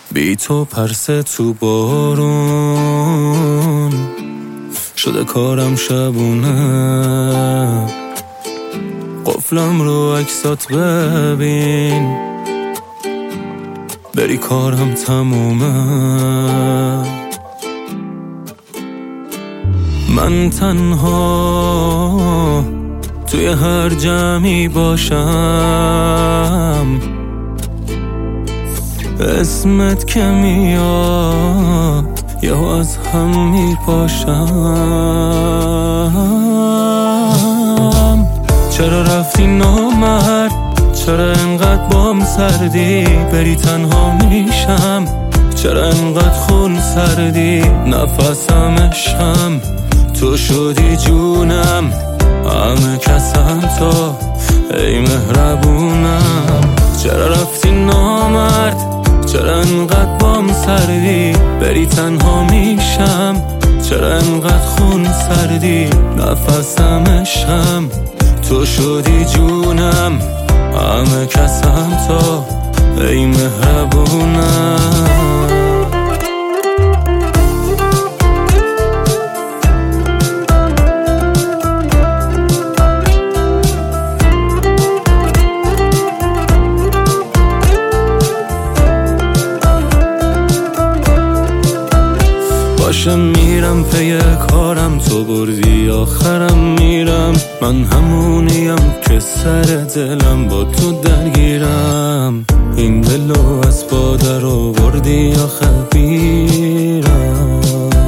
بی تو پرسه تو بارون شده کارم شبونه، قفلم رو عکسات ببین بری کارم تمومه. من تنها توی هر جمعی باشم، اسمت که میاد یا از هم میپاشم. چرا رفتی نامرد، چرا انقدر بام سردی، بری تنها میشم، چرا انقدر خون سردی، نفسم عشقم تو شدی جونم، همه کسم تو ای مهربونم. چرا رفتی نامرد، چرا انقدر بام سردی، بری تنها میشم، چرا انقدر خون سردی، نفسم عشقم تو شدی جونم، همه کسم تو ای مهربونم. باشه میرم پی کارم، تو بردی آخرم میرم، من همونیم که سر دلم با تو درگیرم، این دلو از پادر آوردی آخه بیرم.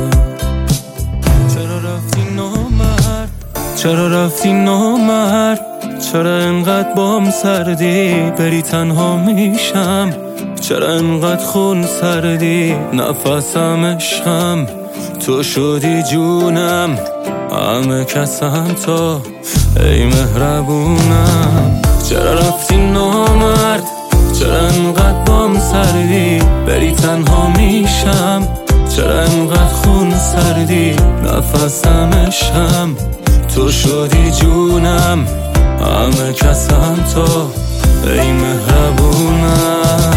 چرا رفتی نامرد، چرا رفتی نامرد، چرا انقدر بام سردی، بری تنها میشم، چرا انقدر خون سردی، نفسم عشقم تو شدی جونم، همه کسم تو ای مهربونم. چرا رفتی نامرد، چرا انقدر بام سردی، بری تنها میشم، چرا انقدر خون سردی، نفسم عشقم تو شدی جونم، همه کسم تو ای مهربونم.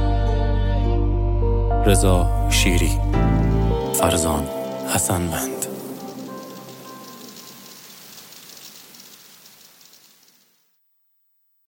رضا شیری، فرزان حسنوند.